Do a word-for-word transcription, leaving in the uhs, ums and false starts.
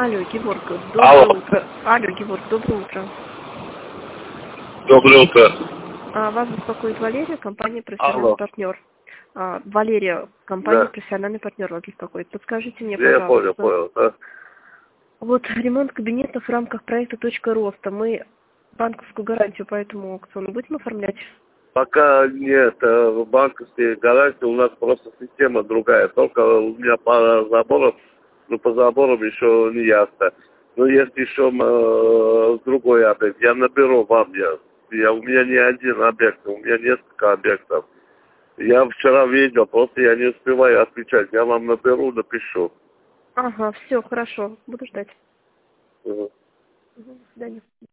Алло, Георг, Алло. доброе утро. Алло, Георг, доброе утро. Доброе утро. А, вас беспокоит Валерия, компания «Профессиональный Алло. партнер». А, Валерия, компания Да. «Профессиональный партнер» вас беспокоит. Подскажите мне, Я пожалуйста. понял, понял. Да. Вот ремонт кабинетов в рамках проекта «Точка роста». Мы банковскую гарантию по этому аукциону будем оформлять? Пока нет э, банковской гарантии, у нас просто система другая. Только у меня по заборам, ну по заборам еще не ясно. Но есть еще э, другой объект. Я наберу вам. Я, я, у меня не один объект, у меня несколько объектов. Я вчера видел, просто я не успеваю отвечать. Я вам наберу, напишу. Ага, все, хорошо. Буду ждать. Мгм. Мгм, до свидания.